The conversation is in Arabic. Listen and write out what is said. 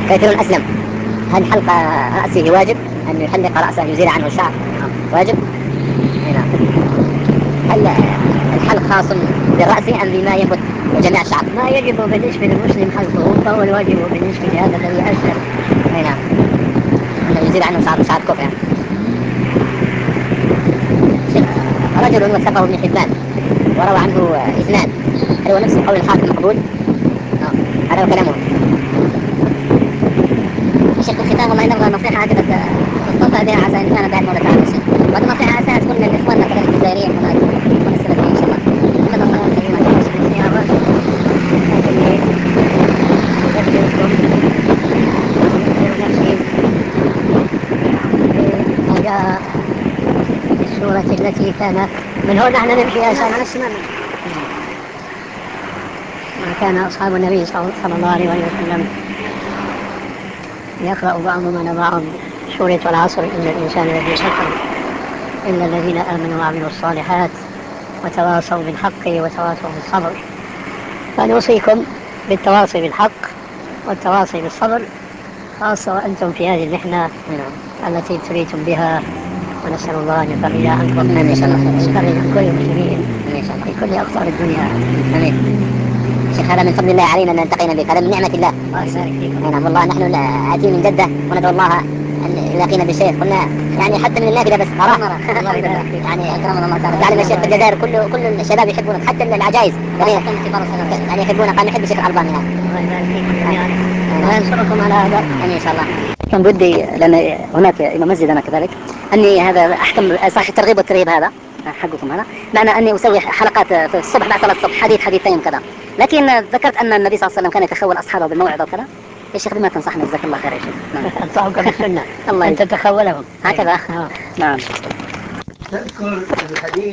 ويقولون أسلم. هل حلق رأسه واجب؟ أن يحلق رأسه يزيل عنه الشعر واجب؟ أي نعم. هل الحلق خاص بالرأس أم بما ينبت جميع الشعر؟ ما يجب بالنسبة للمسلم حلقه فهو الواجب بالنسبة لهذا الذي أسلم. أي نعم. أنه يزيل عنه شعر كفر يعني. رجل وثقه ابن حبان وروى عنه اثنان، هل هو نفس قول الحاكم مقبول؟ هذا هو كلامه. الشيخ بالختام والله نبغى نصيحة هكذا تستطيع بها عسى إن كان بعد مولى تعالى الشيخ، وهذه نصيحة عساها تكون لإخواننا كذلك الجزائريين هناك من السلفيين إن شاء الله. إنما الله كريم الناس بالسيارات، لكني أذكركم وأذكر نفسي بأداء السورة التي كان من هنا نحن نمشي يا سلام. ما كان أصحاب النبي صلى الله عليه وسلم يقرأ بعضهم على بعض سورة العصر إن الإنسان لفي خسر إلا الذين آمنوا وعملوا الصالحات وتواصوا بالحق وتواصوا بالصبر. فنوصيكم بالتواصي بالحق والتواصي بالصبر، خاصة وأنتم في هذه المحنة التي ابتليتم بها، ونسأل الله أن يفرج عنكم ويفرج عن كل المسلمين في كل أقطار الدنيا. آمين. شيخ هذا من فضل الله علينا أن نلتقينا بك، هذا من نعمة الله. الله يبارك فيكم. نعم والله نحن آتين من جدة وندعو الله أن يلاقينا بالشيخ، قلنا يعني حتى من النافذة بس نرى. الله يبارك فيك. يعني أكرمنا الله تعالى. تعلم الشيخ في الجزائر كل الشباب يحبونك، حتى العجائز يعني يحبونك، قال نحب الشيخ الألباني. الله يبارك فيكم جميعا وينصركم على هذا. آمين إن شاء الله. كان بدي لأن هناك إمام مسجد أنا كذلك أني هذا أحكم صح الترغيب والترهيب هذا حقكم هذا، معنى أني أسوي حلقات في الصبح بعد صلاة الصبح حديثين كذا، لكن ذكرت أن النبي صلى الله عليه وسلم كان يتخول أصحابه بالموعظة وكذا. يا شيخ بما تنصحنا جزاك الله خير يا شيخ. نعم. أنصحك بالسنة. الله أن تتخولهم هكذا. نعم. تذكر الحديث